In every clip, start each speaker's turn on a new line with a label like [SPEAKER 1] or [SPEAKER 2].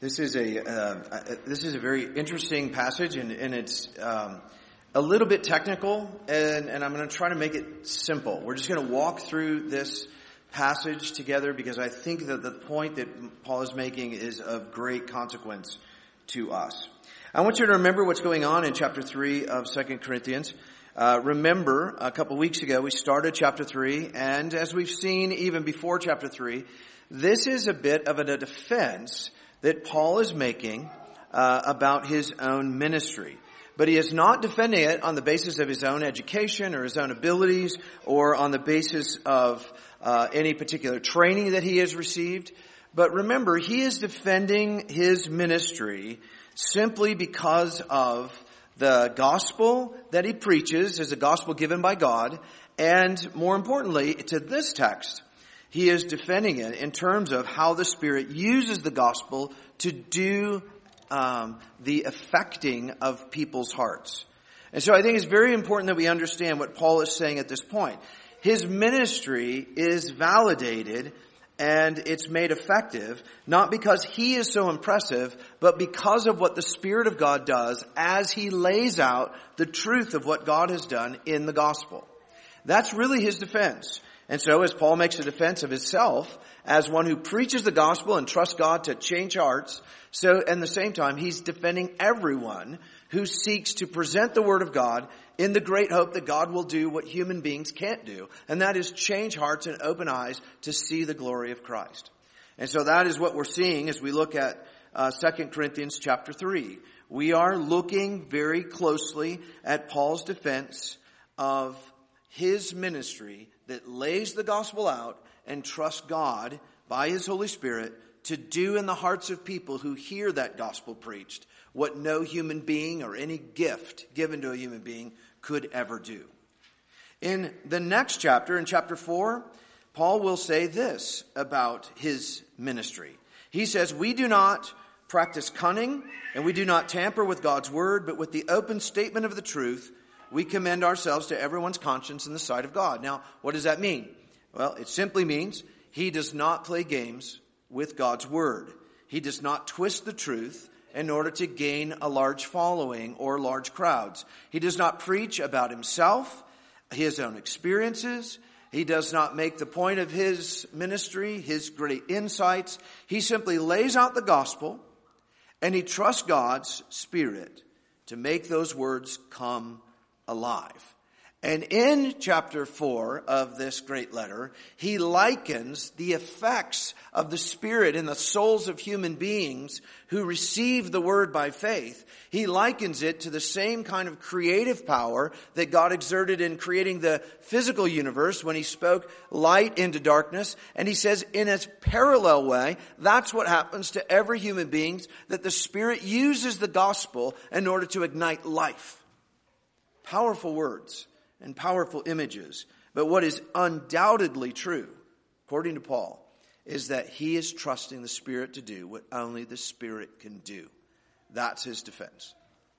[SPEAKER 1] This is a very interesting passage, and it's a little bit technical, and I'm going to try to make it simple. We're just going to walk through this passage together because I think that the point that Paul is making is of great consequence to us. I want you to remember what's going on in chapter 3 of 2 Corinthians. Remember, a couple weeks ago we started chapter 3, and as we've seen even before chapter 3, this is a bit of a defense that Paul is making about his own ministry. But he is not defending it on the basis of his own education or his own abilities or on the basis of any particular training that he has received. But remember, he is defending his ministry simply because of the gospel that he preaches as a gospel given by God, and more importantly, to this text, he is defending it in terms of how the Spirit uses the gospel to do the affecting of people's hearts. And so I think it's very important that we understand what Paul is saying at this point. His ministry is validated and it's made effective, not because he is so impressive, but because of what the Spirit of God does as he lays out the truth of what God has done in the gospel. That's really his defense. And so as Paul makes a defense of himself as one who preaches the gospel and trusts God to change hearts, so at the same time he's defending everyone who seeks to present the word of God in the great hope that God will do what human beings can't do, and that is change hearts and open eyes to see the glory of Christ. And so that is what we're seeing as we look at 2 Corinthians chapter 3. We are looking very closely at Paul's defense of his ministry that lays the gospel out and trusts God by his Holy Spirit to do in the hearts of people who hear that gospel preached what no human being or any gift given to a human being could ever do. In the next chapter, in chapter 4, Paul will say this about his ministry. He says, "We do not practice cunning, and we do not tamper with God's word, but with the open statement of the truth, we commend ourselves to everyone's conscience in the sight of God." Now, what does that mean? Well, it simply means he does not play games with God's word. He does not twist the truth in order to gain a large following or large crowds. He does not preach about himself, his own experiences. He does not make the point of his ministry, his great insights. He simply lays out the gospel, and he trusts God's Spirit to make those words come alive. And in chapter 4 of this great letter, he likens the effects of the Spirit in the souls of human beings who receive the word by faith. He likens it to the same kind of creative power that God exerted in creating the physical universe when he spoke light into darkness. And he says in a parallel way, that's what happens to every human being, that the Spirit uses the gospel in order to ignite life. Powerful words and powerful images. But what is undoubtedly true, according to Paul, is that he is trusting the Spirit to do what only the Spirit can do. That's his defense.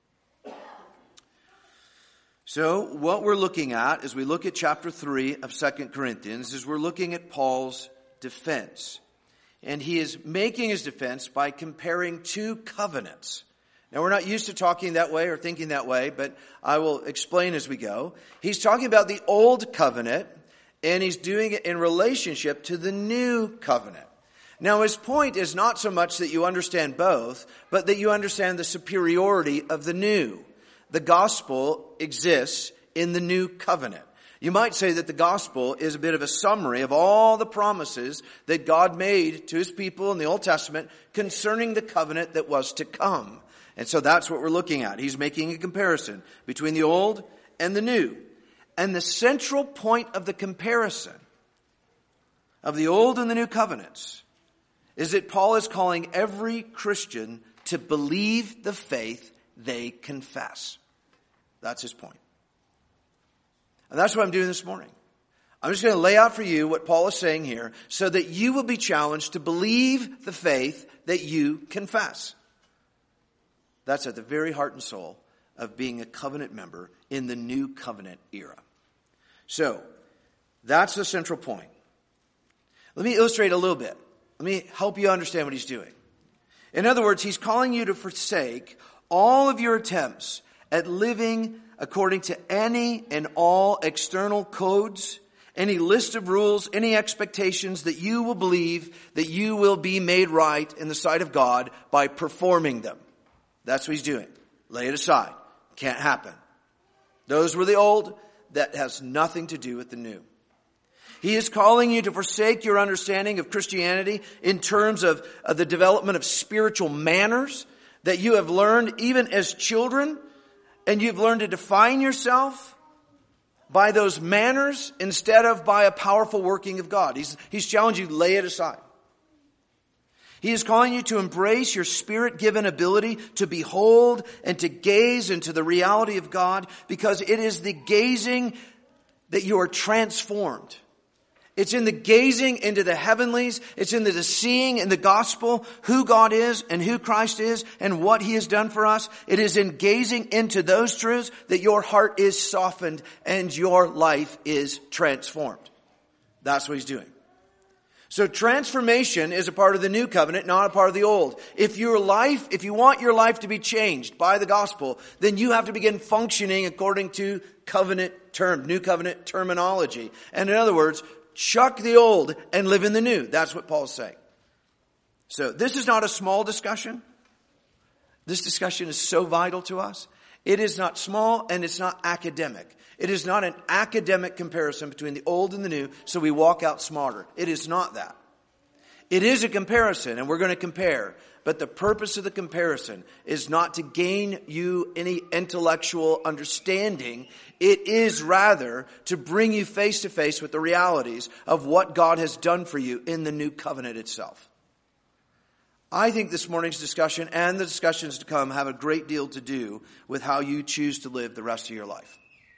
[SPEAKER 1] So what we're looking at as we look at chapter 3 of 2 Corinthians is we're looking at Paul's defense. And he is making his defense by comparing two covenants. Now, we're not used to talking that way or thinking that way, but I will explain as we go. He's talking about the old covenant, and he's doing it in relationship to the new covenant. Now, his point is not so much that you understand both, but that you understand the superiority of the new. The gospel exists in the new covenant. You might say that the gospel is a bit of a summary of all the promises that God made to his people in the Old Testament concerning the covenant that was to come. And so that's what we're looking at. He's making a comparison between the old and the new. And the central point of the comparison of the old and the new covenants is that Paul is calling every Christian to believe the faith they confess. That's his point. And that's what I'm doing this morning. I'm just going to lay out for you what Paul is saying here so that you will be challenged to believe the faith that you confess. That's at the very heart and soul of being a covenant member in the new covenant era. So, that's the central point. Let me illustrate a little bit. Let me help you understand what he's doing. In other words, he's calling you to forsake all of your attempts at living according to any and all external codes, any list of rules, any expectations that you will believe that you will be made right in the sight of God by performing them. That's what he's doing. Lay it aside. Can't happen. Those were the old. That has nothing to do with the new. He is calling you to forsake your understanding of Christianity in terms of the development of spiritual manners that you have learned even as children, and you've learned to define yourself by those manners instead of by a powerful working of God. He's challenging you to lay it aside. He is calling you to embrace your Spirit-given ability to behold and to gaze into the reality of God, because it is the gazing that you are transformed. It's in the gazing into the heavenlies. It's in the seeing in the gospel who God is and who Christ is and what he has done for us. It is in gazing into those truths that your heart is softened and your life is transformed. That's what he's doing. So transformation is a part of the new covenant, not a part of the old. If you want your life to be changed by the gospel, then you have to begin functioning according to new covenant terminology. And in other words, chuck the old and live in the new. That's what Paul's saying. So this is not a small discussion. This discussion is so vital to us. It is not small and it's not academic. It is not an academic comparison between the old and the new, so we walk out smarter. It is not that. It is a comparison, and we're going to compare. But the purpose of the comparison is not to gain you any intellectual understanding. It is rather to bring you face to face with the realities of what God has done for you in the new covenant itself. I think this morning's discussion and the discussions to come have a great deal to do with how you choose to live the rest of your life.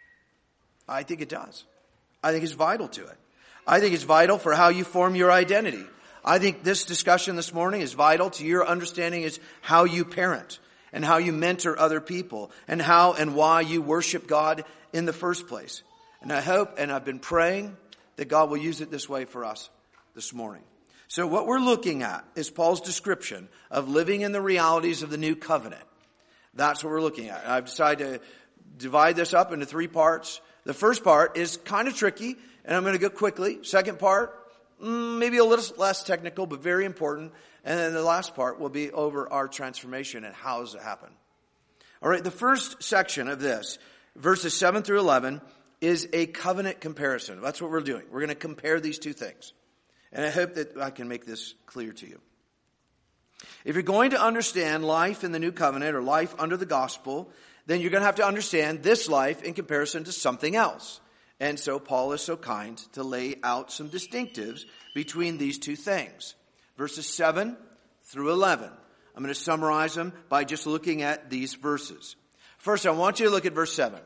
[SPEAKER 1] I think it does. I think it's vital to it. I think it's vital for how you form your identity. I think this discussion this morning is vital to your understanding is how you parent and how you mentor other people and how and why you worship God in the first place. And I hope, and I've been praying, that God will use it this way for us this morning. So what we're looking at is Paul's description of living in the realities of the new covenant. That's what we're looking at. And I've decided to divide this up into 3 parts. The first part is kind of tricky, and I'm going to go quickly. Second part, maybe a little less technical, but very important. And then the last part will be over our transformation and how does it happen. All right, the first section of this, verses 7 through 11, is a covenant comparison. That's what we're doing. We're going to compare these two things. And I hope that I can make this clear to you. If you're going to understand life in the new covenant or life under the gospel, then you're going to have to understand this life in comparison to something else. And so Paul is so kind to lay out some distinctives between these two things. Verses 7 through 11. I'm going to summarize them by just looking at these verses. First, I want you to look at verse 7.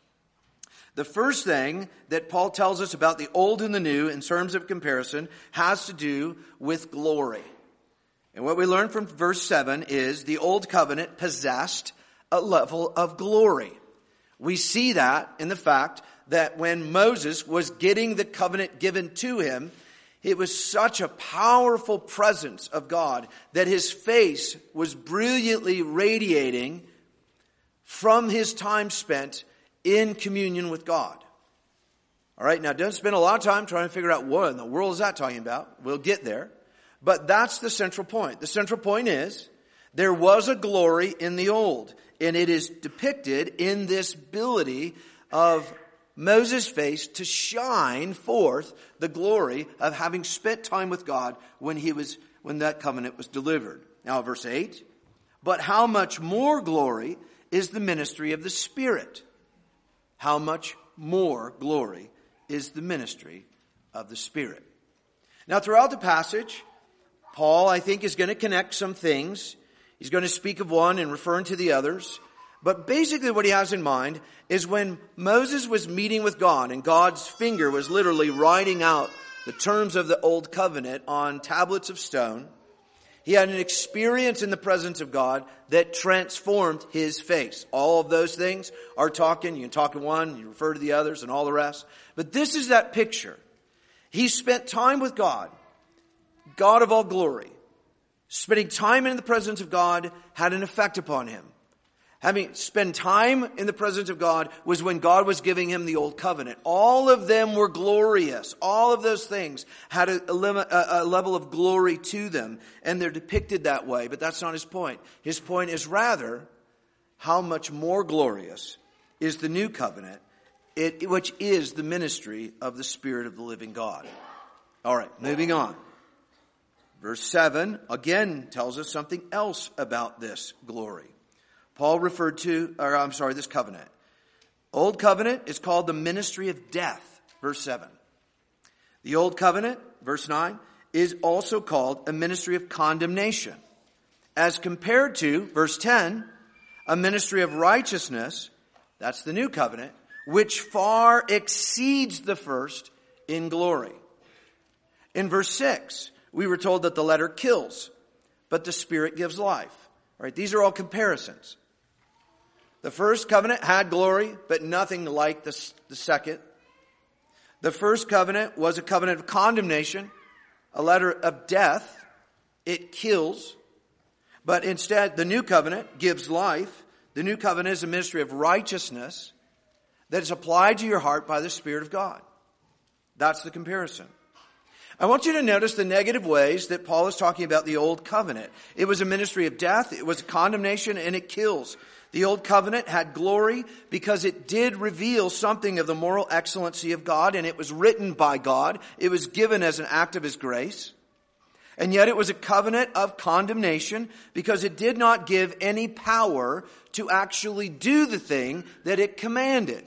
[SPEAKER 1] The first thing that Paul tells us about the old and the new in terms of comparison has to do with glory. And what we learn from verse 7 is the old covenant possessed a level of glory. We see that in the fact that when Moses was getting the covenant given to him, it was such a powerful presence of God that his face was brilliantly radiating from his time spent in communion with God. All right, now don't spend a lot of time trying to figure out what in the world is that talking about. We'll get there. But that's the central point. The central point is there was a glory in the old, and it is depicted in this ability of Moses' face to shine forth the glory of having spent time with God when that covenant was delivered. Now verse 8, but how much more glory is the ministry of the Spirit? How much more glory is the ministry of the Spirit? Now throughout the passage, Paul, I think, is going to connect some things. He's going to speak of one and referring to the others. But basically what he has in mind is when Moses was meeting with God and God's finger was literally writing out the terms of the old covenant on tablets of stone, he had an experience in the presence of God that transformed his face. All of those things are talking. You can talk to one, you refer to the others and all the rest. But this is that picture. He spent time with God, God of all glory. Spending time in the presence of God had an effect upon him. Having spent time in the presence of God was when God was giving him the old covenant. All of them were glorious. All of those things had a level of glory to them, and they're depicted that way, but that's not his point. His point is rather how much more glorious is the new covenant, which is the ministry of the Spirit of the living God. All right, moving on. Verse 7 again tells us something else about this glory. Paul referred to, this covenant. Old covenant is called the ministry of death, verse 7. The old covenant, verse 9, is also called a ministry of condemnation, as compared to, verse 10, a ministry of righteousness, that's the new covenant, which far exceeds the first in glory. In verse 6, we were told that the letter kills, but the Spirit gives life. All right, these are all comparisons. The first covenant had glory, but nothing like the second. The first covenant was a covenant of condemnation, a letter of death. It kills. But instead, the new covenant gives life. The new covenant is a ministry of righteousness that is applied to your heart by the Spirit of God. That's the comparison. I want you to notice the negative ways that Paul is talking about the old covenant. It was a ministry of death, it was condemnation, and it kills. The old covenant had glory because it did reveal something of the moral excellency of God, and it was written by God. It was given as an act of His grace. And yet it was a covenant of condemnation because it did not give any power to actually do the thing that it commanded.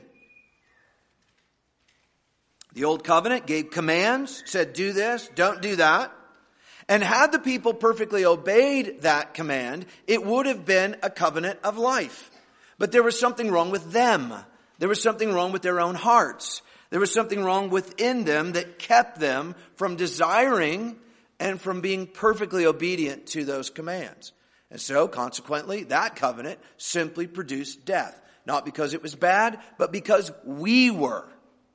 [SPEAKER 1] The old covenant gave commands, said do this, don't do that. And had the people perfectly obeyed that command, it would have been a covenant of life. But there was something wrong with them. There was something wrong with their own hearts. There was something wrong within them that kept them from desiring and from being perfectly obedient to those commands. And so, consequently, that covenant simply produced death. Not because it was bad, but because we were.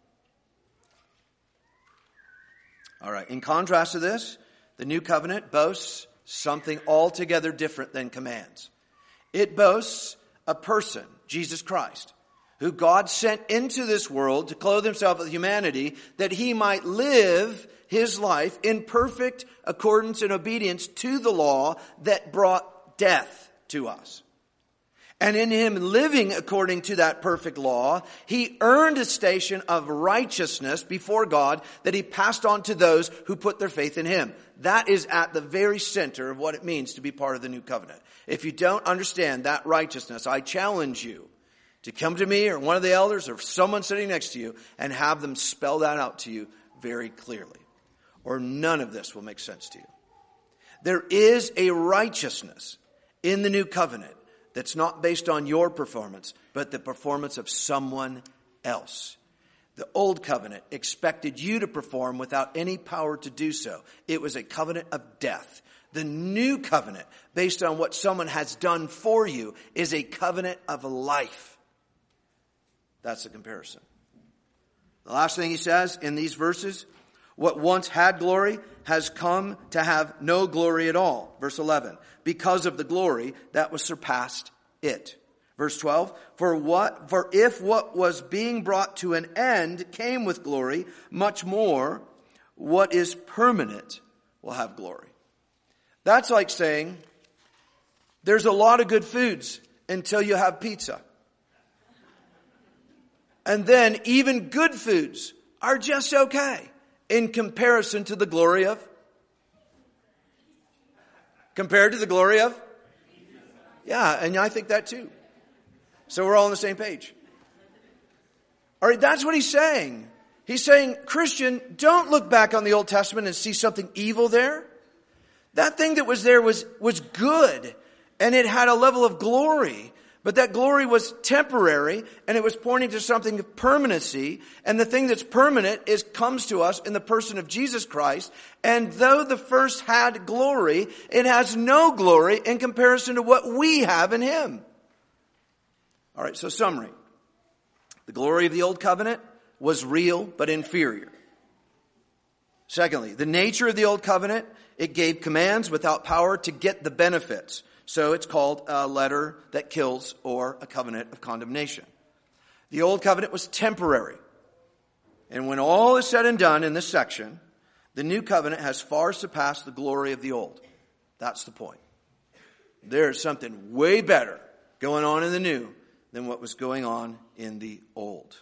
[SPEAKER 1] All right, in contrast to this, the new covenant boasts something altogether different than commands. It boasts a person, Jesus Christ, who God sent into this world to clothe himself with humanity that he might live his life in perfect accordance and obedience to the law that brought death to us. And in him living according to that perfect law, he earned a station of righteousness before God that he passed on to those who put their faith in him. That is at the very center of what it means to be part of the new covenant. If you don't understand that righteousness, I challenge you to come to me or one of the elders or someone sitting next to you and have them spell that out to you very clearly. Or none of this will make sense to you. There is a righteousness in the new covenant that's not based on your performance, but the performance of someone else. The old covenant expected you to perform without any power to do so. It was a covenant of death. The new covenant, based on what someone has done for you, is a covenant of life. That's the comparison. The last thing he says in these verses, what once had glory has come to have no glory at all. Verse 11, because of the glory that was surpassed it. Verse 12, for if what was being brought to an end came with glory, much more what is permanent will have glory. That's like saying there's a lot of good foods until you have pizza. And then even good foods are just okay in comparison to the glory of? Compared to the glory of? Yeah, and I think that too. So we're all on the same page. All right, that's what he's saying. He's saying, Christian, don't look back on the Old Testament and see something evil there. That thing that was there was good, and it had a level of glory. But that glory was temporary, and it was pointing to something of permanency. And the thing that's permanent comes to us in the person of Jesus Christ. And though the first had glory, it has no glory in comparison to what we have in him. All right, so summary. The glory of the old covenant was real but inferior. Secondly, the nature of the old covenant It gave commands without power to get the benefits. So it's called a letter that kills or a covenant of condemnation. The old covenant was temporary. And when all is said and done in this section, the new covenant has far surpassed the glory of the old. That's the point. There's something way better going on in the new than what was going on in the old.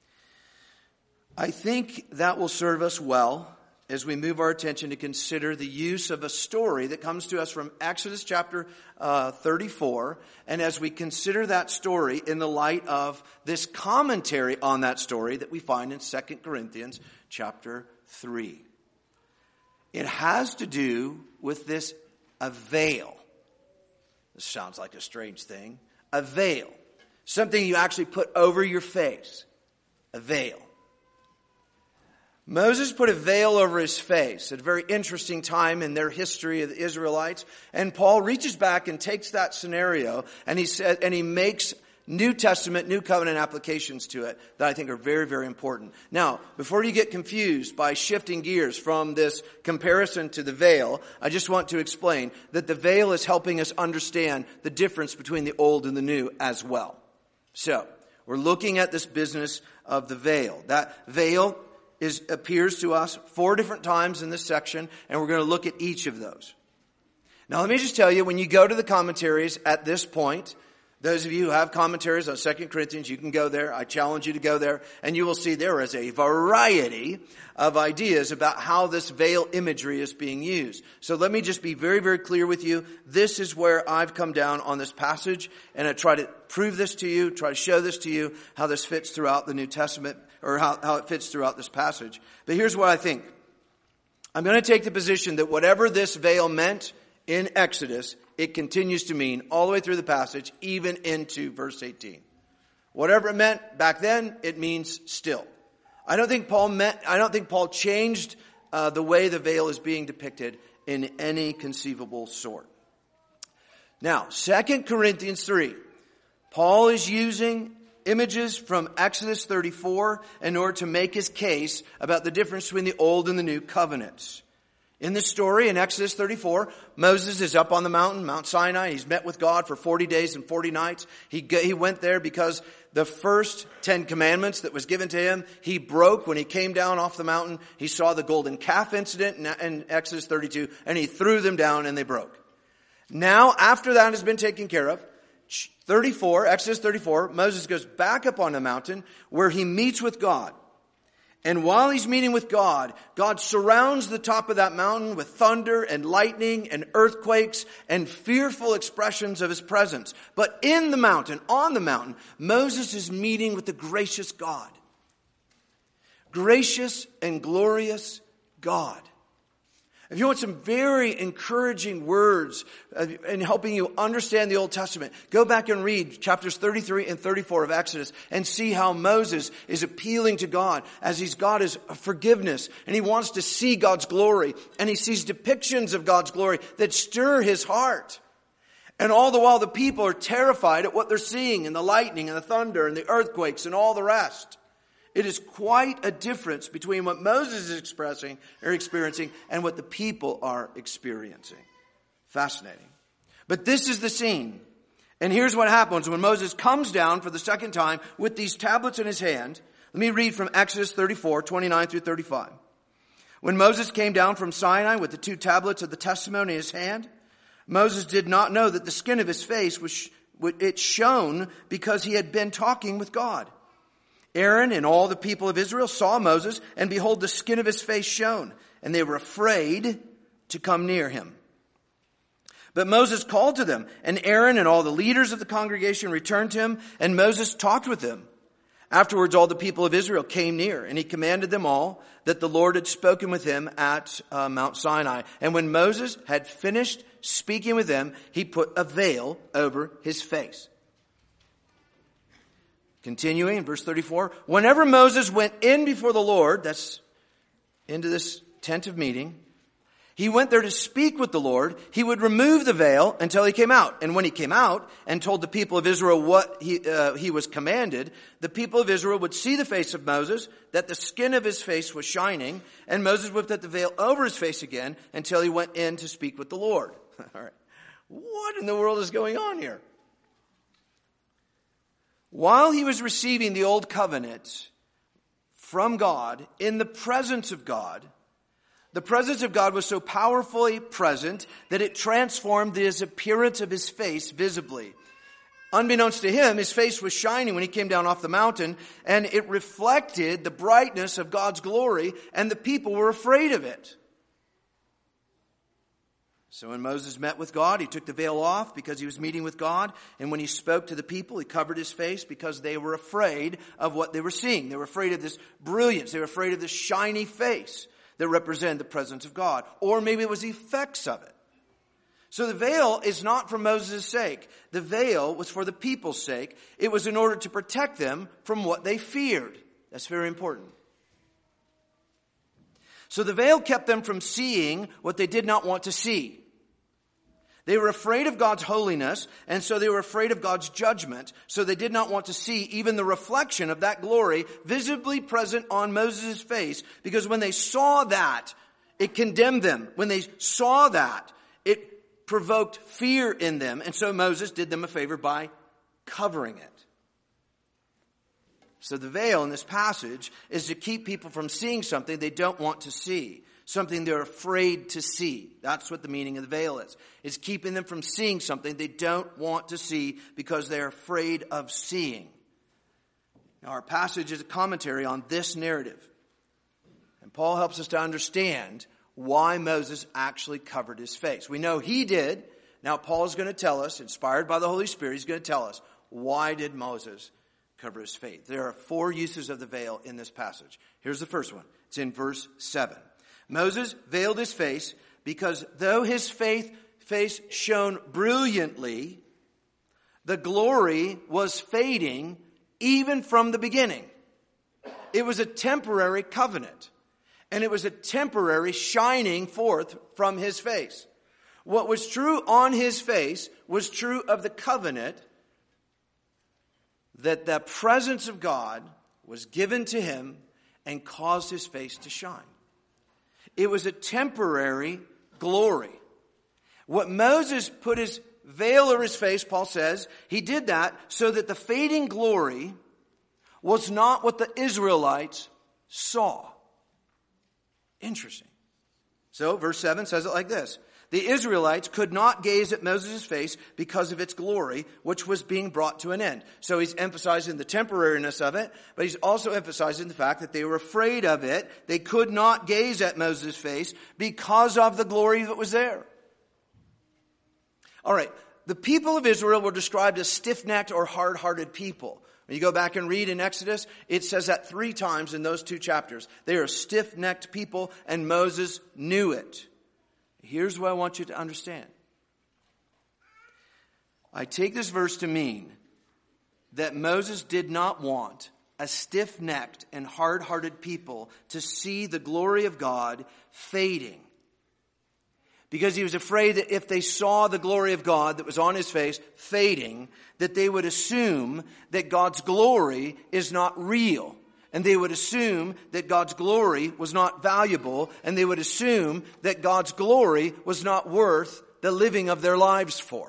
[SPEAKER 1] I think that will serve us well as we move our attention to consider the use of a story that comes to us from Exodus chapter 34. And as we consider that story in the light of this commentary on that story that we find in 2 Corinthians chapter 3. It has to do with a veil. This sounds like a strange thing. A veil. Something you actually put over your face. A veil. Moses put a veil over his face at a very interesting time in their history of the Israelites. And Paul reaches back and takes that scenario and he makes New Testament, New Covenant applications to it that I think are very, very important. Now, before you get confused by shifting gears from this comparison to the veil, I just want to explain that the veil is helping us understand the difference between the old and the new as well. So, we're looking at this business of the veil. That veil appears to us 4 different times in this section, and we're going to look at each of those. Now, let me just tell you, when you go to the commentaries at this point, those of you who have commentaries on 2 Corinthians, you can go there. I challenge you to go there, and you will see there is a variety of ideas about how this veil imagery is being used. So let me just be very, very clear with you. This is where I've come down on this passage, and I try to prove this to you, try to show this to you, how this fits throughout the New Testament, or how it fits throughout this passage. But here's what I think. I'm going to take the position that whatever this veil meant in Exodus, it continues to mean all the way through the passage, even into verse 18. Whatever it meant back then, it means still. I don't think Paul changed the way the veil is being depicted in any conceivable sort. Now, 2 Corinthians 3. Paul is using images from Exodus 34 in order to make his case about the difference between the old and the new covenants. In this story, in Exodus 34, Moses is up on the mountain, Mount Sinai. He's met with God for 40 days and 40 nights. He went there because the first 10 commandments that was given to him, he broke when he came down off the mountain. He saw the golden calf incident in Exodus 32, and he threw them down and they broke. Now, after that has been taken care of, Exodus 34, Moses goes back up on the mountain where he meets with God. And while he's meeting with God, God surrounds the top of that mountain with thunder and lightning and earthquakes and fearful expressions of his presence. But in the mountain, on the mountain, Moses is meeting with the gracious God. Gracious and glorious God. If you want some very encouraging words in helping you understand the Old Testament, go back and read chapters 33 and 34 of Exodus and see how Moses is appealing to God as God is forgiveness and he wants to see God's glory and he sees depictions of God's glory that stir his heart. And all the while the people are terrified at what they're seeing and the lightning and the thunder and the earthquakes and all the rest. It is quite a difference between what Moses is experiencing and what the people are experiencing. Fascinating. But this is the scene. And here's what happens when Moses comes down for the second time with these tablets in his hand. Let me read from Exodus 34, 29 through 35. When Moses came down from Sinai with the 2 tablets of the testimony in his hand, Moses did not know that the skin of his face it shone because he had been talking with God. Aaron and all the people of Israel saw Moses, and behold, the skin of his face shone, and they were afraid to come near him. But Moses called to them, and Aaron and all the leaders of the congregation returned to him, and Moses talked with them. Afterwards, all the people of Israel came near, and he commanded them all that the Lord had spoken with him at Mount Sinai. And when Moses had finished speaking with them, he put a veil over his face. Continuing in verse 34, whenever Moses went in before the Lord, that's into this tent of meeting, He went there to speak with the Lord. He would remove the veil until he came out. And when he came out and told the people of Israel what he was commanded, the people of Israel would see the face of Moses, that the skin of his face was shining, and Moses would put the veil over his face again until he went in to speak with the Lord. All right. What in the world is going on here? While he was receiving the old covenant from God, in the presence of God, the presence of God was so powerfully present that it transformed the appearance of his face visibly. Unbeknownst to him, his face was shining when he came down off the mountain, and it reflected the brightness of God's glory, and the people were afraid of it. So when Moses met with God, he took the veil off because he was meeting with God. And when he spoke to the people, he covered his face because they were afraid of what they were seeing. They were afraid of this brilliance. They were afraid of this shiny face that represented the presence of God. Or maybe it was the effects of it. So the veil is not for Moses' sake. The veil was for the people's sake. It was in order to protect them from what they feared. That's very important. So the veil kept them from seeing what they did not want to see. They were afraid of God's holiness, and so they were afraid of God's judgment, so they did not want to see even the reflection of that glory visibly present on Moses' face, because when they saw that, it condemned them. When they saw that, it provoked fear in them, and so Moses did them a favor by covering it. So the veil in this passage is to keep people from seeing something they don't want to see. Something they're afraid to see. That's what the meaning of the veil is. It's keeping them from seeing something they don't want to see because they're afraid of seeing. Now our passage is a commentary on this narrative. And Paul helps us to understand why Moses actually covered his face. We know he did. Now Paul is going to tell us, inspired by the Holy Spirit, he's going to tell us, why did Moses cover his face? There are 4 uses of the veil in this passage. Here's the first one. It's in verse 7. Moses veiled his face because though his face shone brilliantly, the glory was fading even from the beginning. It was a temporary covenant, and it was a temporary shining forth from his face. What was true on his face was true of the covenant, that the presence of God was given to him and caused his face to shine. It was a temporary glory. What Moses put his veil over his face, Paul says, he did that so that the fading glory was not what the Israelites saw. Interesting. So verse 7 says it like this. The Israelites could not gaze at Moses' face because of its glory, which was being brought to an end. So he's emphasizing the temporariness of it, but he's also emphasizing the fact that they were afraid of it. They could not gaze at Moses' face because of the glory that was there. All right, the people of Israel were described as stiff-necked or hard-hearted people. When you go back and read in Exodus, it says that 3 times in those 2 chapters. They are a stiff-necked people, and Moses knew it. Here's what I want you to understand. I take this verse to mean that Moses did not want a stiff-necked and hard-hearted people to see the glory of God fading. Because he was afraid that if they saw the glory of God that was on his face fading, that they would assume that God's glory is not real. And they would assume that God's glory was not valuable, and they would assume that God's glory was not worth the living of their lives for.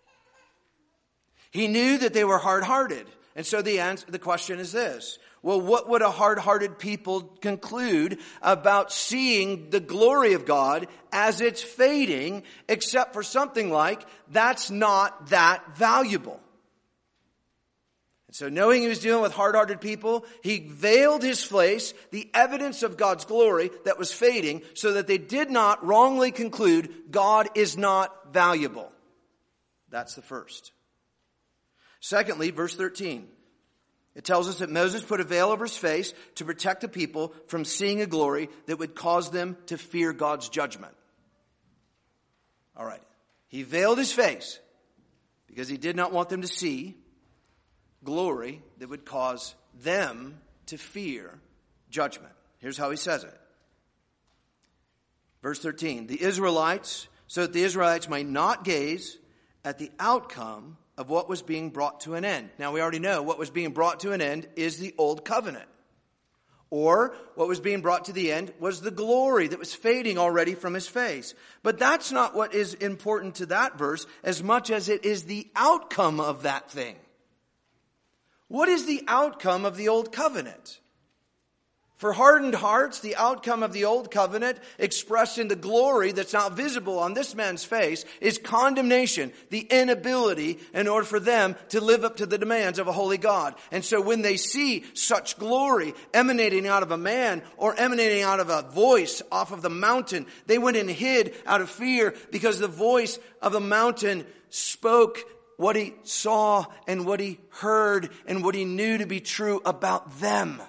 [SPEAKER 1] He knew that they were hard-hearted. And so the question is this. Well, what would a hard-hearted people conclude about seeing the glory of God as it's fading, except for something like, that's not that valuable? And so knowing he was dealing with hard-hearted people, he veiled his face, the evidence of God's glory that was fading, so that they did not wrongly conclude God is not valuable. That's the first. Secondly, verse 13. It tells us that Moses put a veil over his face to protect the people from seeing a glory that would cause them to fear God's judgment. All right. He veiled his face because he did not want them to see glory that would cause them to fear judgment. Here's how he says it. Verse 13, so that the Israelites might not gaze at the outcome of what was being brought to an end. Now we already know what was being brought to an end is the old covenant. Or what was being brought to the end was the glory that was fading already from his face. But that's not what is important to that verse as much as it is the outcome of that thing. What is the outcome of the old covenant? For hardened hearts, the outcome of the old covenant, expressed in the glory that's now visible on this man's face, is condemnation, the inability in order for them to live up to the demands of a holy God. And so when they see such glory emanating out of a man or emanating out of a voice off of the mountain, they went and hid out of fear because the voice of the mountain spoke what he saw and what he heard and what he knew to be true about them.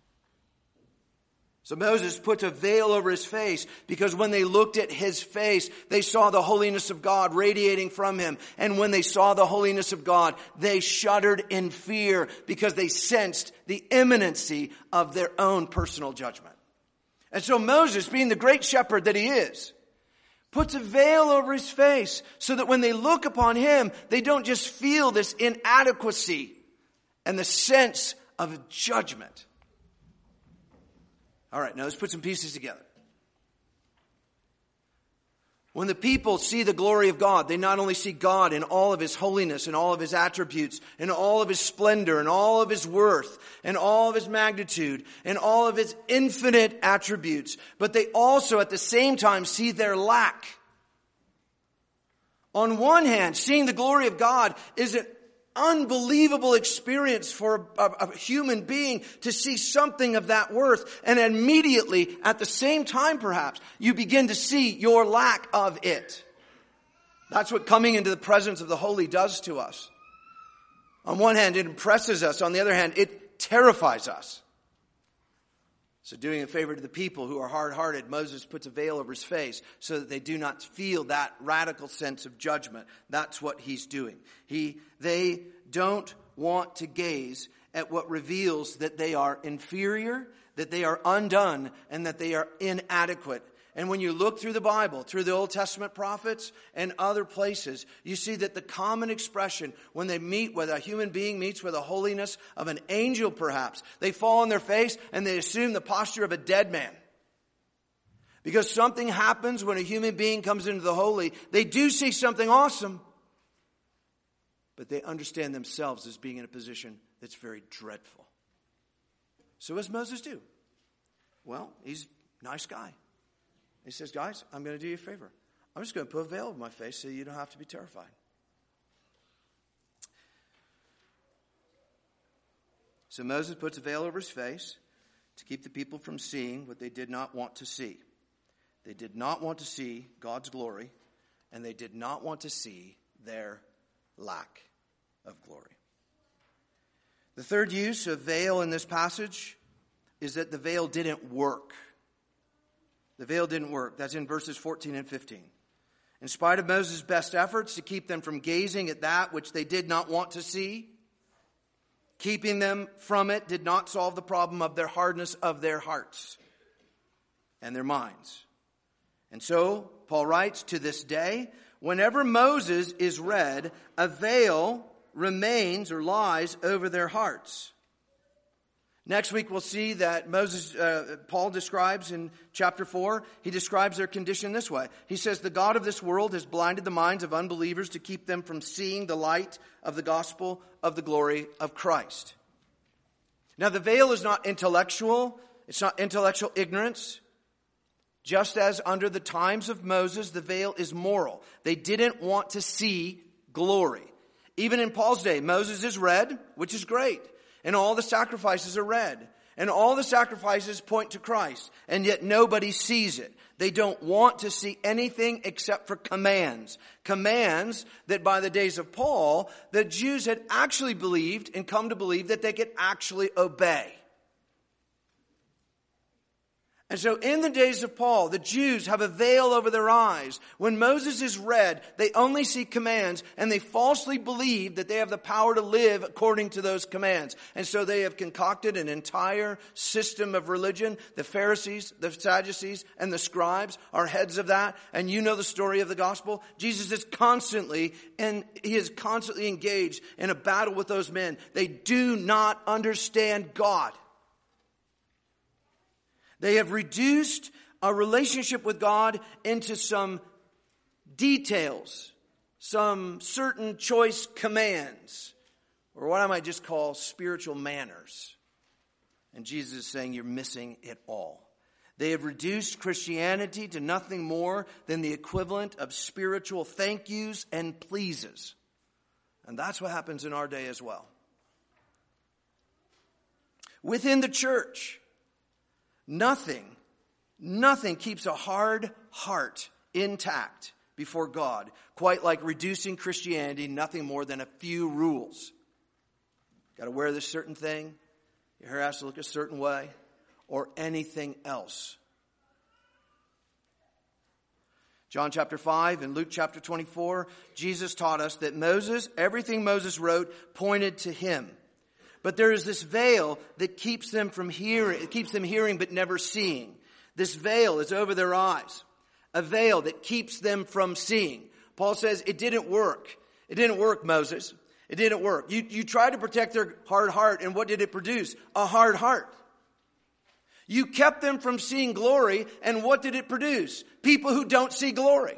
[SPEAKER 1] So Moses puts a veil over his face because when they looked at his face, they saw the holiness of God radiating from him. And when they saw the holiness of God, they shuddered in fear because they sensed the imminency of their own personal judgment. And so Moses, being the great shepherd that he is, puts a veil over his face so that when they look upon him, they don't just feel this inadequacy and the sense of judgment. All right, now let's put some pieces together. When the people see the glory of God, they not only see God in all of his holiness and all of his attributes and all of his splendor and all of his worth and all of his magnitude and all of his infinite attributes, but they also at the same time see their lack. On one hand, seeing the glory of God is an unbelievable experience for a human being to see something of that worth. And immediately, at the same time perhaps, you begin to see your lack of it. That's what coming into the presence of the holy does to us. On one hand, it impresses us. On the other hand, it terrifies us. So doing a favor to the people who are hard-hearted, Moses puts a veil over his face so that they do not feel that radical sense of judgment. That's what he's doing. They don't want to gaze at what reveals that they are inferior, that they are undone, and that they are inadequate. And when you look through the Bible, through the Old Testament prophets and other places, you see that the common expression when they meet with a human being, meets with the holiness of an angel perhaps, they fall on their face and they assume the posture of a dead man. Because something happens when a human being comes into the holy. They do see something awesome, but they understand themselves as being in a position that's very dreadful. So what does Moses do? Well, he's a nice guy. He says, guys, I'm going to do you a favor. I'm just going to put a veil over my face so you don't have to be terrified. So Moses puts a veil over his face to keep the people from seeing what they did not want to see. They did not want to see God's glory, and they did not want to see their lack of glory. The third use of veil in this passage is that the veil didn't work. The veil didn't work. That's in verses 14 and 15. In spite of Moses' best efforts to keep them from gazing at that which they did not want to see, keeping them from it did not solve the problem of their hardness of their hearts and their minds. And so, Paul writes, to this day, whenever Moses is read, a veil remains or lies over their hearts. Next week we'll see that Paul describes in chapter 4, he describes their condition this way. He says, the God of this world has blinded the minds of unbelievers to keep them from seeing the light of the gospel of the glory of Christ. Now the veil is not intellectual. It's not intellectual ignorance. Just as under the times of Moses, the veil is moral. They didn't want to see glory. Even in Paul's day, Moses is read, which is great. And all the sacrifices are read. And all the sacrifices point to Christ. And yet nobody sees it. They don't want to see anything except for commands. Commands that by the days of Paul, the Jews had actually believed and come to believe that they could actually obey. And so in the days of Paul, the Jews have a veil over their eyes. When Moses is read, they only see commands, and they falsely believe that they have the power to live according to those commands. And so they have concocted an entire system of religion. The Pharisees, the Sadducees, and the scribes are heads of that. And you know the story of the gospel. Jesus is constantly engaged in a battle with those men. They do not understand God. They have reduced a relationship with God into some details, some certain choice commands, or what I might just call spiritual manners. And Jesus is saying you're missing it all. They have reduced Christianity to nothing more than the equivalent of spiritual thank yous and pleases. And that's what happens in our day as well. Within the church, nothing keeps a hard heart intact before God, quite like reducing Christianity nothing more than a few rules. Got to wear this certain thing, your hair has to look a certain way, or anything else. John chapter 5 and Luke chapter 24, Jesus taught us that everything Moses wrote pointed to him. But there is this veil that keeps them hearing but never seeing. This veil is over their eyes. A veil that keeps them from seeing. Paul says it didn't work. It didn't work, Moses. It didn't work. You tried to protect their hard heart, and what did it produce? A hard heart. You kept them from seeing glory, and what did it produce? People who don't see glory.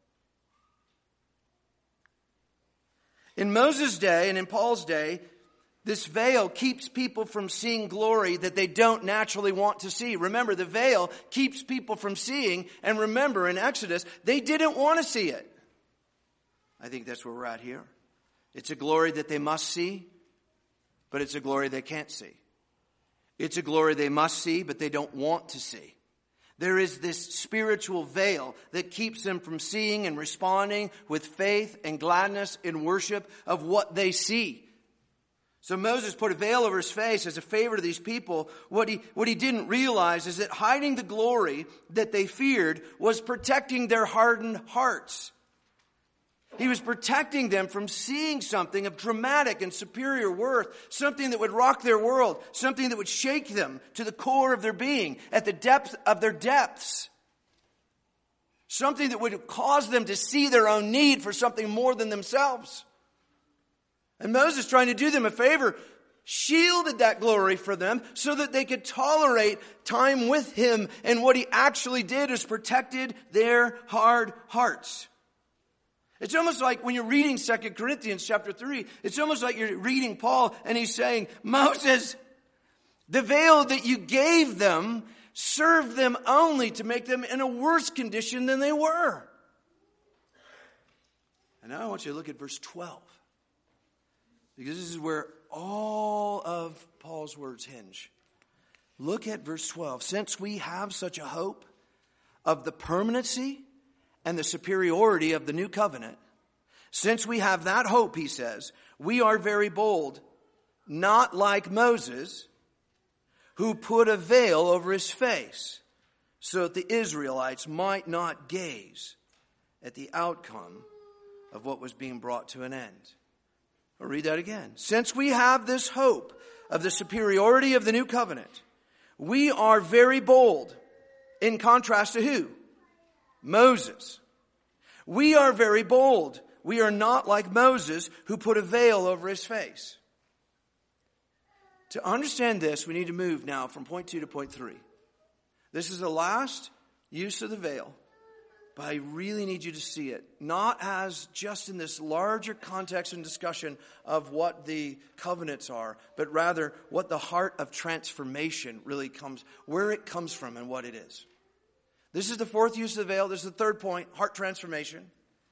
[SPEAKER 1] In Moses' day and in Paul's day, this veil keeps people from seeing glory that they don't naturally want to see. Remember, the veil keeps people from seeing. And remember, in Exodus, they didn't want to see it. I think that's where we're at here. It's a glory that they must see, but it's a glory they can't see. It's a glory they must see, but they don't want to see. There is this spiritual veil that keeps them from seeing and responding with faith and gladness in worship of what they see. So Moses put a veil over his face as a favor to these people. What he didn't realize is that hiding the glory that they feared was protecting their hardened hearts. He was protecting them from seeing something of dramatic and superior worth, something that would rock their world, something that would shake them to the core of their being, at the depth of their depths. Something that would cause them to see their own need for something more than themselves. And Moses, trying to do them a favor, shielded that glory for them so that they could tolerate time with him. And what he actually did is protected their hard hearts. It's almost like when you're reading 2 Corinthians chapter 3, it's almost like you're reading Paul and he's saying, Moses, the veil that you gave them served them only to make them in a worse condition than they were. And now I want you to look at verse 12. Because this is where all of Paul's words hinge. Look at verse 12. Since we have such a hope of the permanency and the superiority of the new covenant, since we have that hope, he says, we are very bold, not like Moses, who put a veil over his face, so that the Israelites might not gaze at the outcome of what was being brought to an end. I'll read that again. Since we have this hope of the superiority of the new covenant, we are very bold, in contrast to who? Moses. We are very bold. We are not like Moses, who put a veil over his face. To understand this, we need to move now from point 2 to point 3. This is the last use of the veil. But I really need you to see it, not as just in this larger context and discussion of what the covenants are, but rather what the heart of transformation really comes, where it comes from and what it is. This is the fourth use of the veil. This is the third point, heart transformation.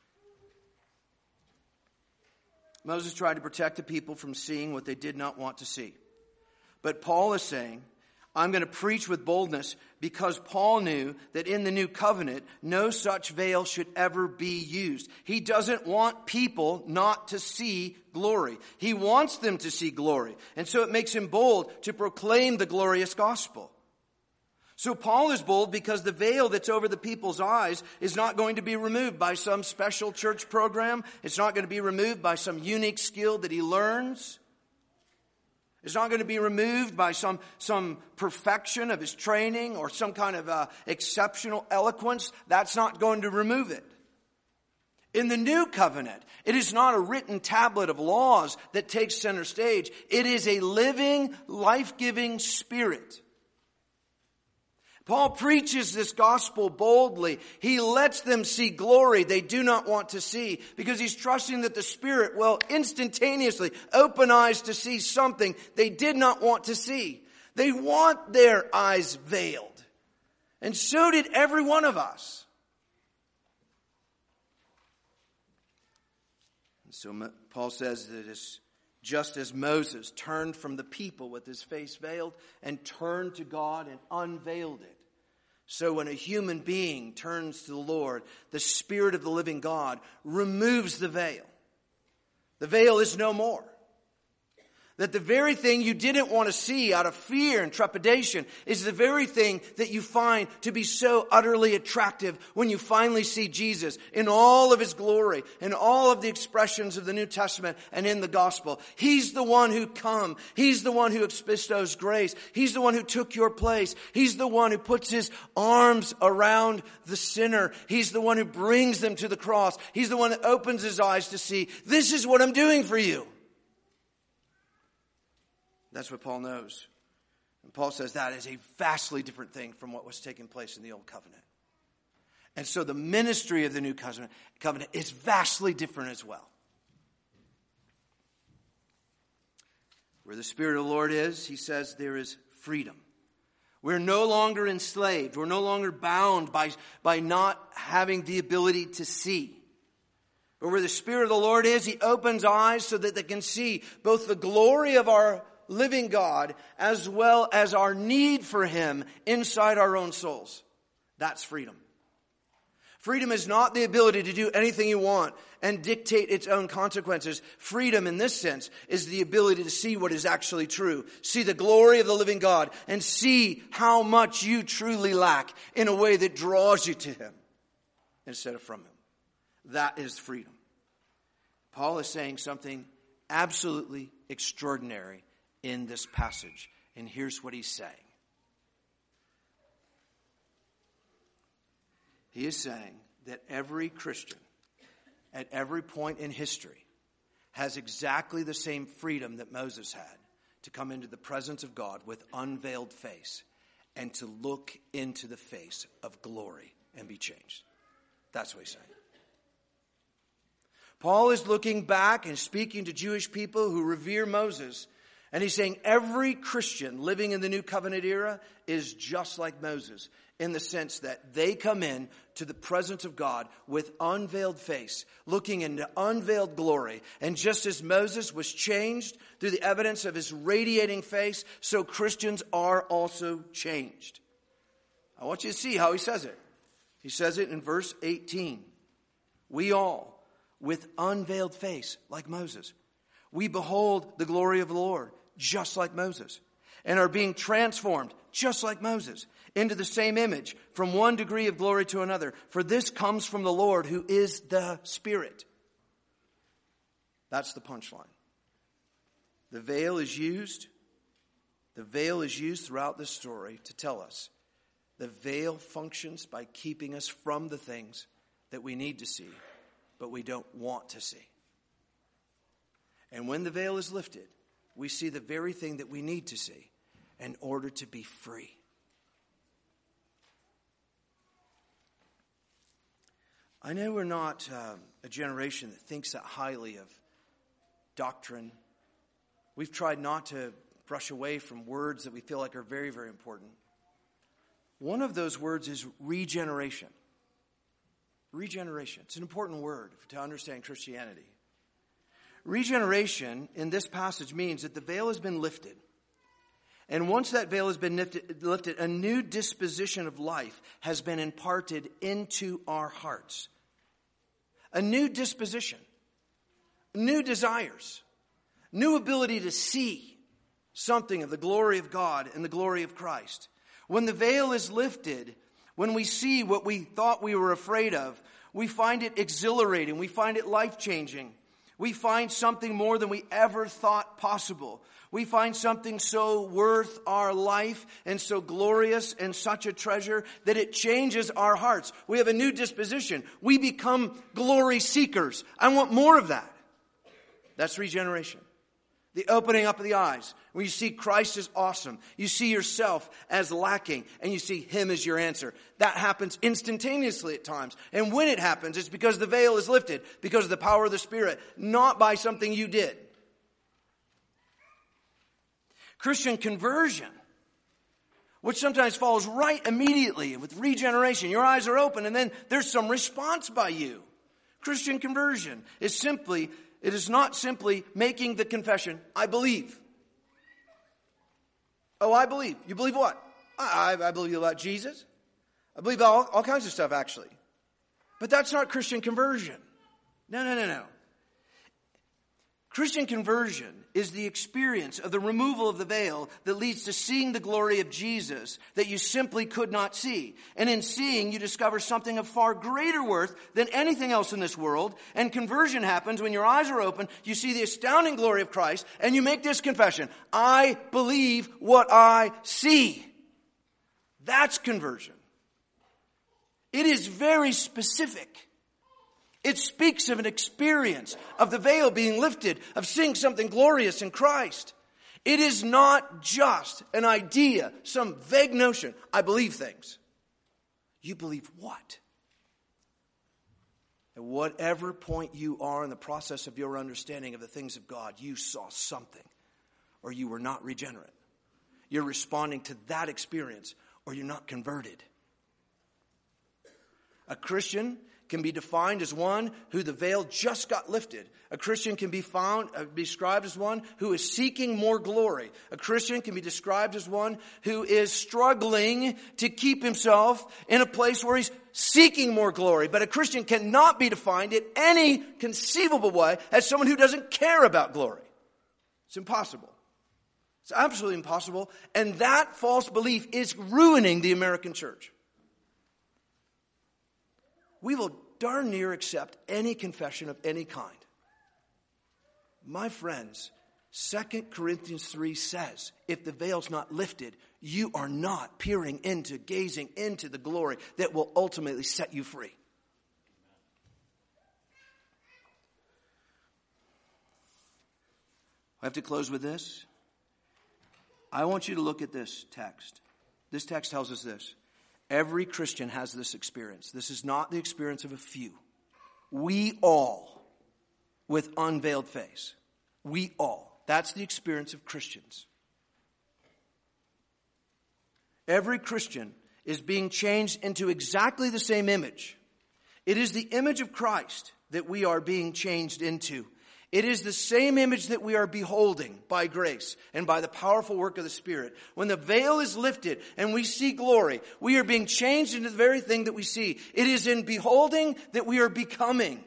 [SPEAKER 1] Moses tried to protect the people from seeing what they did not want to see. But Paul is saying, I'm going to preach with boldness because Paul knew that in the new covenant, no such veil should ever be used. He doesn't want people not to see glory. He wants them to see glory. And so it makes him bold to proclaim the glorious gospel. So Paul is bold because the veil that's over the people's eyes is not going to be removed by some special church program. It's not going to be removed by some unique skill that he learns. It's not going to be removed by some perfection of his training or some kind of exceptional eloquence. That's not going to remove it. In the new covenant, it is not a written tablet of laws that takes center stage. It is a living, life-giving Spirit. Paul preaches this gospel boldly. He lets them see glory they do not want to see because he's trusting that the Spirit will instantaneously open eyes to see something they did not want to see. They want their eyes veiled. And so did every one of us. And so Paul says that it's just as Moses turned from the people with his face veiled and turned to God and unveiled it. So when a human being turns to the Lord, the Spirit of the living God removes the veil. The veil is no more. That the very thing you didn't want to see out of fear and trepidation is the very thing that you find to be so utterly attractive when you finally see Jesus in all of his glory, in all of the expressions of the New Testament and in the gospel. He's the one who come. He's the one who bestows grace. He's the one who took your place. He's the one who puts his arms around the sinner. He's the one who brings them to the cross. He's the one that opens his eyes to see, this is what I'm doing for you. That's what Paul knows. And Paul says that is a vastly different thing from what was taking place in the Old Covenant. And so the ministry of the New Covenant is vastly different as well. Where the Spirit of the Lord is, he says there is freedom. We're no longer enslaved. We're no longer bound by not having the ability to see. But where the Spirit of the Lord is, he opens eyes so that they can see both the glory of our living God as well as our need for him inside our own souls. That's freedom. Freedom is not the ability to do anything you want and dictate its own consequences. Freedom in this sense is the ability to see what is actually true. See the glory of the living God and see how much you truly lack in a way that draws you to him instead of from him. That is freedom. Paul is saying something absolutely extraordinary in this passage. And here's what he's saying. He is saying that every Christian at every point in history has exactly the same freedom that Moses had to come into the presence of God with unveiled face and to look into the face of glory and be changed. That's what he's saying. Paul is looking back and speaking to Jewish people who revere Moses. And he's saying every Christian living in the New Covenant era is just like Moses in the sense that they come in to the presence of God with unveiled face, looking into unveiled glory. And just as Moses was changed through the evidence of his radiating face, so Christians are also changed. I want you to see how he says it. He says it in verse 18. We all, with unveiled face, like Moses, we behold the glory of the Lord, just like Moses, and are being transformed, just like Moses, into the same image, from one degree of glory to another. For this comes from the Lord, who is the Spirit. That's the punchline. The veil is used throughout this story to tell us the veil functions by keeping us from the things that we need to see, but we don't want to see. And when the veil is lifted, we see the very thing that we need to see in order to be free. I know we're not a generation that thinks that highly of doctrine. We've tried not to brush away from words that we feel like are very, very important. One of those words is regeneration. Regeneration. It's an important word to understand Christianity. Regeneration in this passage means that the veil has been lifted. And once that veil has been lifted, a new disposition of life has been imparted into our hearts. A new disposition, new desires, new ability to see something of the glory of God and the glory of Christ.
[SPEAKER 2] When the veil is lifted, when we see what we thought we were afraid of, we find it exhilarating. We find it life-changing. We find something more than we ever thought possible. We find something so worth our life and so glorious and such a treasure that it changes our hearts. We have a new disposition. We become glory seekers. I want more of that. That's regeneration. The opening up of the eyes. When you see Christ as awesome, you see yourself as lacking, and you see Him as your answer. That happens instantaneously at times. And when it happens, it's because the veil is lifted, because of the power of the Spirit, not by something you did. Christian conversion, which sometimes follows right immediately with regeneration. Your eyes are open, and then there's some response by you. Christian conversion is simply... It is not simply making the confession, I believe. Oh, I believe. You believe what? I believe about Jesus. I believe all kinds of stuff, actually. But that's not Christian conversion. No. Christian conversion is the experience of the removal of the veil that leads to seeing the glory of Jesus that you simply could not see. And in seeing, you discover something of far greater worth than anything else in this world. And conversion happens when your eyes are open, you see the astounding glory of Christ, and you make this confession, I believe what I see. That's conversion. It is very specific. It speaks of an experience of the veil being lifted, of seeing something glorious in Christ. It is not just an idea, some vague notion. I believe things. You believe what? At whatever point you are in the process of your understanding of the things of God, you saw something, or you were not regenerate. You're responding to that experience, or you're not converted. A Christian can be defined as one who the veil just got lifted. A Christian can be described as one who is seeking more glory. A Christian can be described as one who is struggling to keep himself in a place where he's seeking more glory. But a Christian cannot be defined in any conceivable way as someone who doesn't care about glory. It's impossible. It's absolutely impossible. And that false belief is ruining the American church. We will darn near accept any confession of any kind. My friends, 2 Corinthians 3 says, if the veil's not lifted, you are not peering into, gazing into the glory that will ultimately set you free. I have to close with this. I want you to look at this text. This text tells us this. Every Christian has this experience. This is not the experience of a few. We all, with unveiled face. We all. That's the experience of Christians. Every Christian is being changed into exactly the same image. It is the image of Christ that we are being changed into. It is the same image that we are beholding by grace and by the powerful work of the Spirit. When the veil is lifted and we see glory, we are being changed into the very thing that we see. It is in beholding that we are becoming.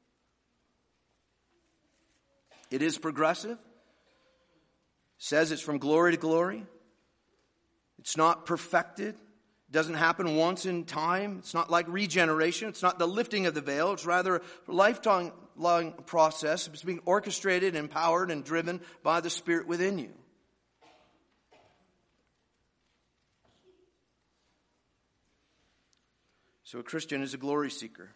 [SPEAKER 2] It is progressive. It says it's from glory to glory. It's not perfected. It doesn't happen once in time. It's not like regeneration. It's not the lifting of the veil. It's rather a lifetime long process. It's being orchestrated, empowered, and driven by the Spirit within you. So a Christian is a glory seeker.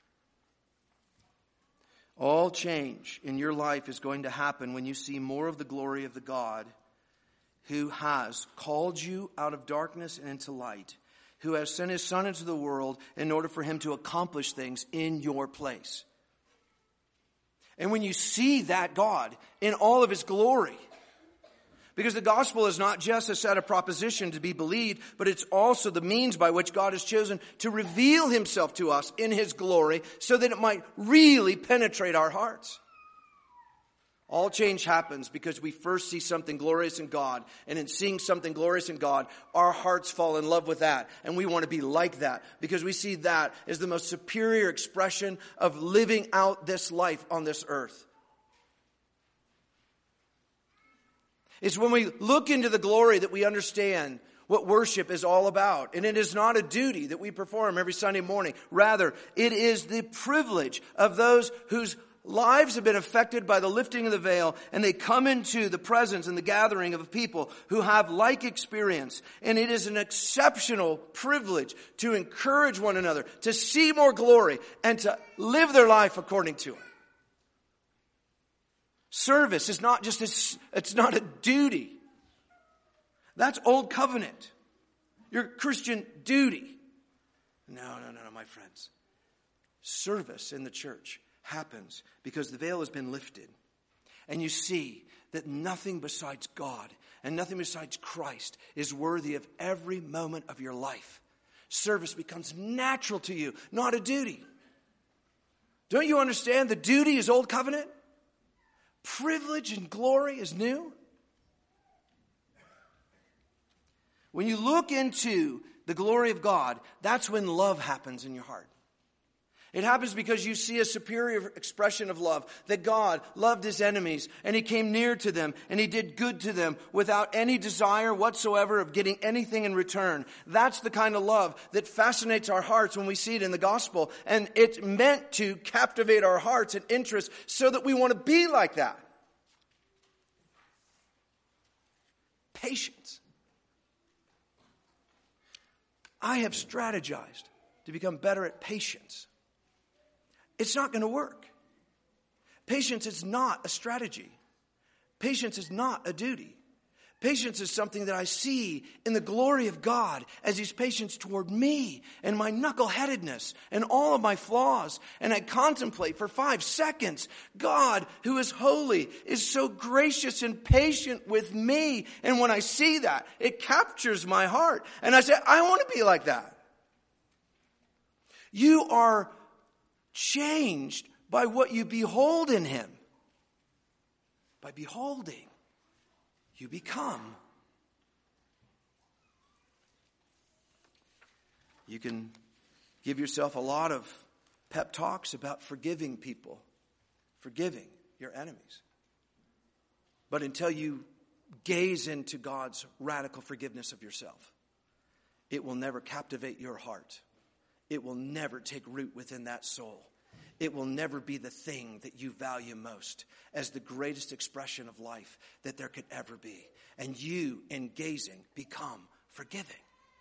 [SPEAKER 2] All change in your life is going to happen when you see more of the glory of the God who has called you out of darkness and into light, who has sent His Son into the world in order for Him to accomplish things in your place. And when you see that God in all of His glory, because the gospel is not just a set of propositions to be believed, but it's also the means by which God has chosen to reveal Himself to us in His glory so that it might really penetrate our hearts. All change happens because we first see something glorious in God, and in seeing something glorious in God, our hearts fall in love with that, and we want to be like that because we see that as the most superior expression of living out this life on this earth. It's when we look into the glory that we understand what worship is all about. And it is not a duty that we perform every Sunday morning. Rather, it is the privilege of those whose lives have been affected by the lifting of the veil, and they come into the presence and the gathering of people who have like experience. And it is an exceptional privilege to encourage one another, to see more glory, and to live their life according to it. Service is not just it's not a duty. That's old covenant. Your Christian duty. No, my friends. Service in the church happens because the veil has been lifted. And you see that nothing besides God and nothing besides Christ is worthy of every moment of your life. Service becomes natural to you, not a duty. Don't you understand? The duty is old covenant. Privilege and glory is new. When you look into the glory of God, that's when love happens in your heart. It happens because you see a superior expression of love, that God loved his enemies and he came near to them and he did good to them without any desire whatsoever of getting anything in return. That's the kind of love that fascinates our hearts when we see it in the gospel, and it's meant to captivate our hearts and interests so that we want to be like that. Patience. I have strategized to become better at patience. It's not going to work. Patience is not a strategy. Patience is not a duty. Patience is something that I see in the glory of God as he's patient toward me and my knuckleheadedness and all of my flaws. And I contemplate for 5 seconds, God, who is holy, is so gracious and patient with me. And when I see that, it captures my heart. And I say, I want to be like that. You are changed by what you behold in him. By beholding, you become. You can give yourself a lot of pep talks about forgiving people, forgiving your enemies. But until you gaze into God's radical forgiveness of yourself, it will never captivate your heart. It will never take root within that soul. It will never be the thing that you value most as the greatest expression of life that there could ever be. And you, in gazing, become forgiving.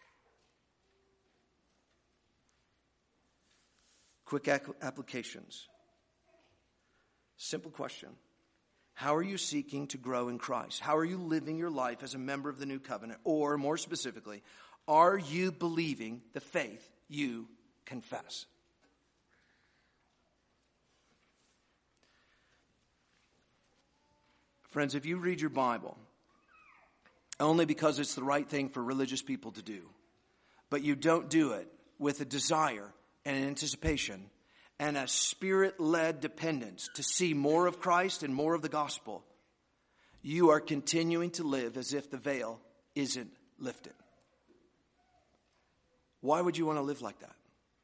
[SPEAKER 2] Quick applications. Simple question. How are you seeking to grow in Christ? How are you living your life as a member of the new covenant? Or, more specifically, are you believing the faith you confess? Friends, if you read your Bible only because it's the right thing for religious people to do, but you don't do it with a desire and an anticipation and a spirit-led dependence to see more of Christ and more of the gospel, you are continuing to live as if the veil isn't lifted. Why would you want to live like that?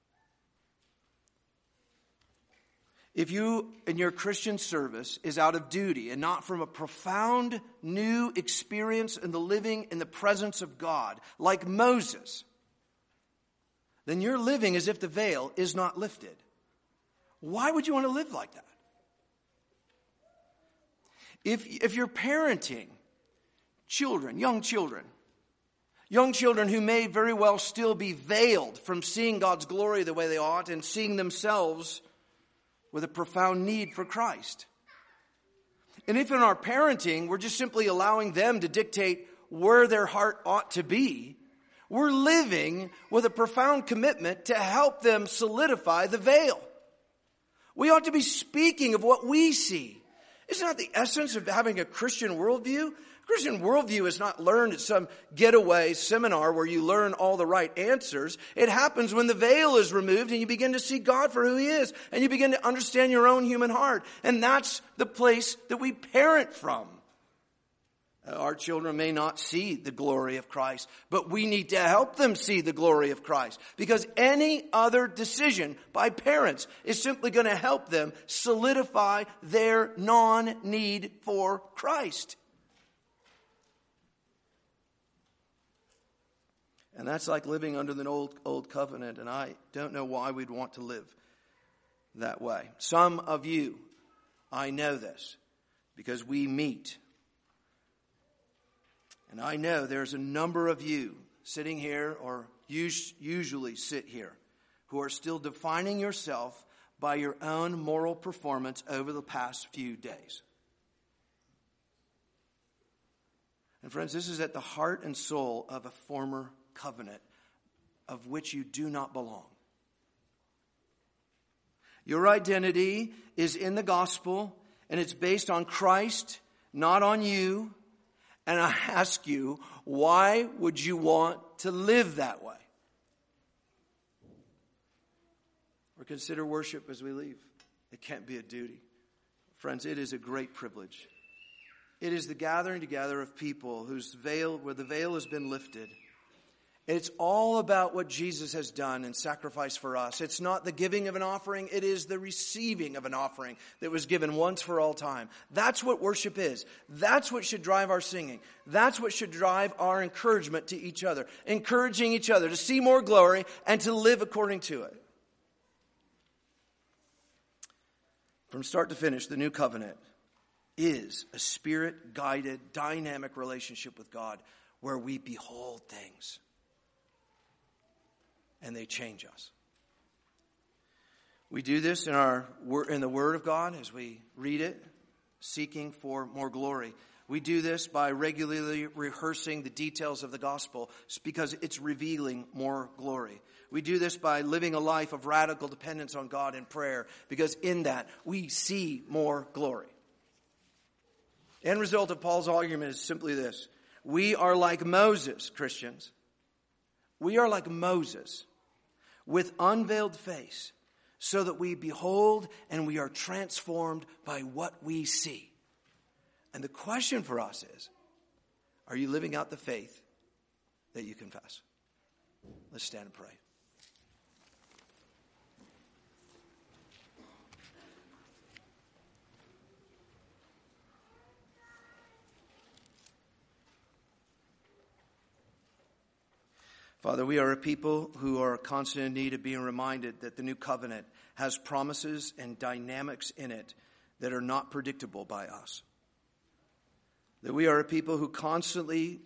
[SPEAKER 2] If you in your Christian service is out of duty and not from a profound new experience in the living in the presence of God, like Moses, then you're living as if the veil is not lifted. Why would you want to live like that? If you're parenting children who may very well still be veiled from seeing God's glory the way they ought and seeing themselves with a profound need for Christ. And if in our parenting, we're just simply allowing them to dictate where their heart ought to be, we're living with a profound commitment to help them solidify the veil. We ought to be speaking of what we see. Isn't that the essence of having a Christian worldview? Christian worldview is not learned at some getaway seminar where you learn all the right answers. It happens when the veil is removed and you begin to see God for who he is. And you begin to understand your own human heart. And that's the place that we parent from. Our children may not see the glory of Christ, but we need to help them see the glory of Christ. Because any other decision by parents is simply going to help them solidify their non-need for Christ. And that's like living under the old covenant, and I don't know why we'd want to live that way. Some of you, I know this, because we meet. And I know there's a number of you sitting here, or usually sit here, who are still defining yourself by your own moral performance over the past few days. And friends, this is at the heart and soul of a former covenant of which you do not belong. Your identity is in the gospel, and it's based on Christ, not on you. And I ask you, why would you want to live that way? Or consider worship as we leave. It can't be a duty. Friends, it is a great privilege. It is the gathering together of people where the veil has been lifted. It's all about what Jesus has done and sacrificed for us. It's not the giving of an offering. It is the receiving of an offering that was given once for all time. That's what worship is. That's what should drive our singing. That's what should drive our encouragement to each other. Encouraging each other to see more glory and to live according to it. From start to finish, the new covenant is a spirit-guided, dynamic relationship with God where we behold things and they change us. We do this in the Word of God as we read it, seeking for more glory. We do this by regularly rehearsing the details of the gospel because it's revealing more glory. We do this by living a life of radical dependence on God in prayer because in that we see more glory. The end result of Paul's argument is simply this. We are like Moses, Christians. We are like Moses with unveiled face so that we behold and we are transformed by what we see. And the question for us is, are you living out the faith that you confess? Let's stand and pray. Father, we are a people who are constantly in need of being reminded that the new covenant has promises and dynamics in it that are not predictable by us. That we are a people who constantly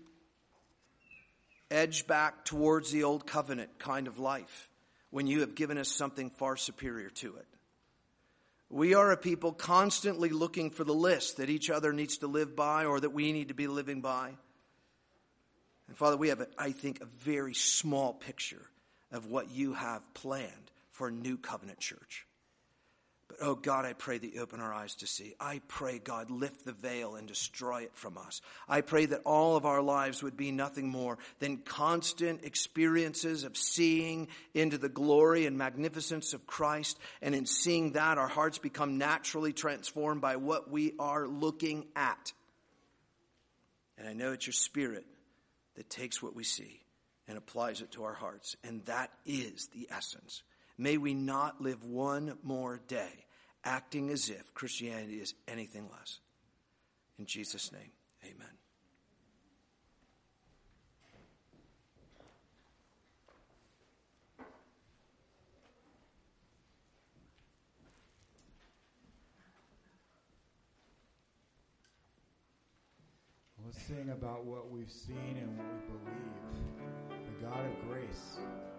[SPEAKER 2] edge back towards the old covenant kind of life when you have given us something far superior to it. We are a people constantly looking for the list that each other needs to live by or that we need to be living by. And Father, we have, I think, a very small picture of what you have planned for a new covenant church. But, oh God, I pray that you open our eyes to see. I pray, God, lift the veil and destroy it from us. I pray that all of our lives would be nothing more than constant experiences of seeing into the glory and magnificence of Christ. And in seeing that, our hearts become naturally transformed by what we are looking at. And I know it's your Spirit that takes what we see and applies it to our hearts. And that is the essence. May we not live one more day acting as if Christianity is anything less. In Jesus' name, amen.
[SPEAKER 3] Let's sing about what we've seen and what we believe. The God of grace